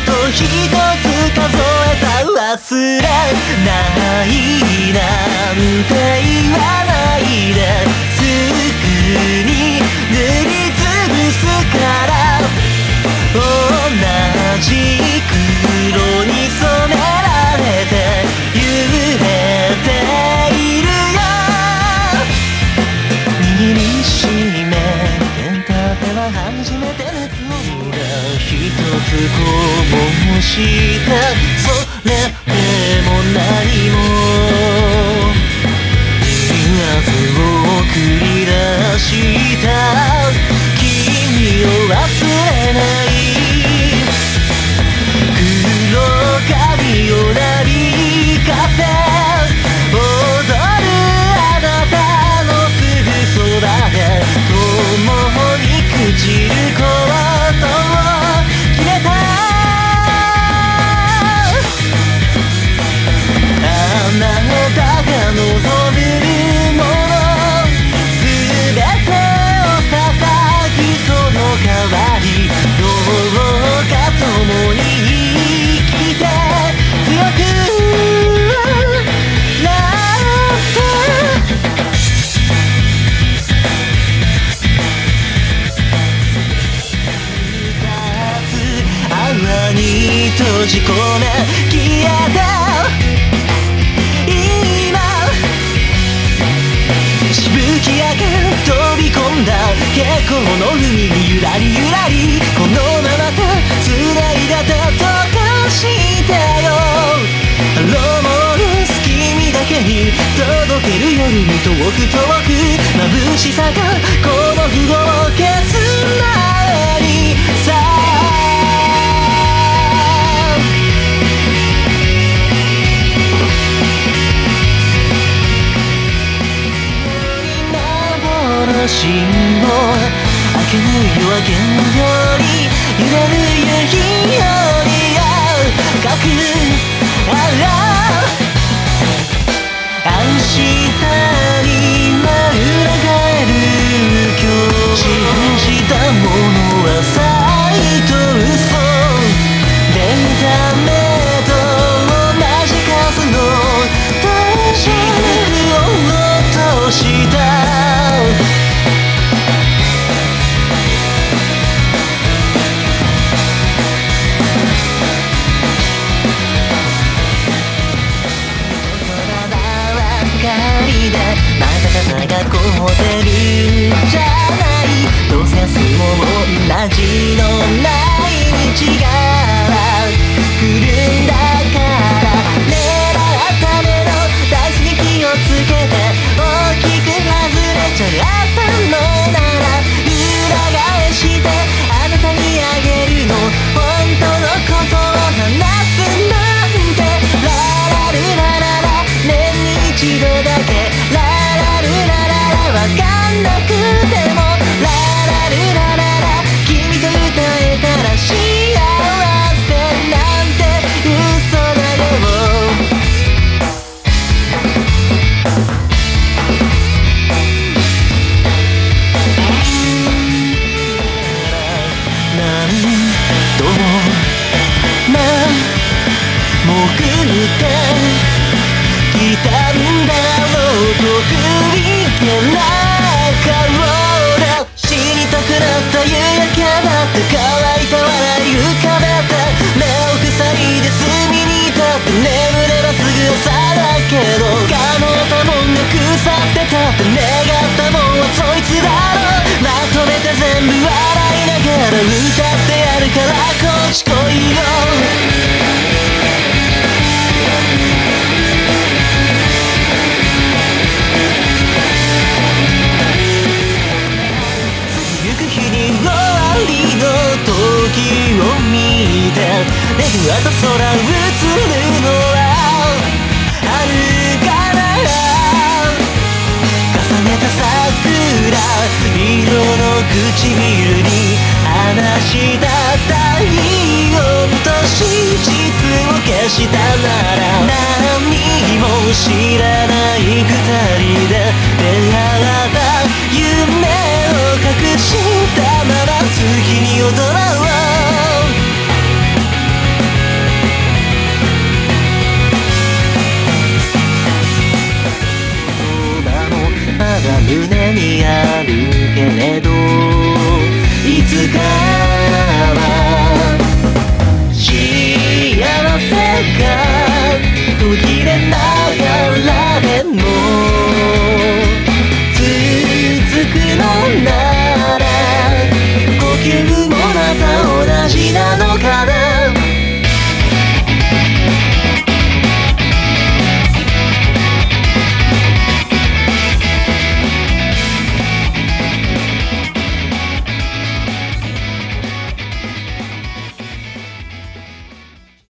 と一つ数えた忘れないなんて言わないですぐに塗りつぶすから同じ黒に染められて揺れているよ握りしめてんたては初めて熱を一つこぼしたそれでも何も言わずを繰り出した君を忘れない黒髪をなびかせ踊るあなたのすぐそばで共に朽ちることを決めたあなたが望むものすべてを捧ぎその代わりどうか共に生きて強くなって泡に閉じ込め消えた今しぶき上げ飛び込んだ蛍光の海にゆらりゆらりこのままと繋いだ手溶かしてよロモルス君だけに届ける夜に遠く遠く眩しさがこの符号を消す前にさ信号明けの夜明けより揺れる夕日より赤く明日に真裏返る今日信じたものは愛と嘘出た目と同じ数の雫を落としたまた傘が凍ってるんじゃないどうせ明日も同じの毎日が来るんだから狙った目のダイスに気をつけて大きく外れちゃったのなら裏返してあなたにあげるの本当のことを話すなんてララルラララ年に一度だけララルラララわかんなくてもララルラララ君と歌えたら幸せなんて嘘だよ何度も潜ってきたんだろうと首けな顔で死にたくなった夕焼けだって乾いた笑い浮かべて目を塞いで隅に立って眠ればすぐ朝だけど可能たもんが腐ってたって願ったもんはそいつだろうまとめて全部笑いながら歌ってやるからこっち来いよ時を見てレグアと空映るのは遥かな重ねた桜色の唇に話した太陽と真実を消したなら何も知らない二人で出会った夢を隠したまま月に踊ろう途切れながらでも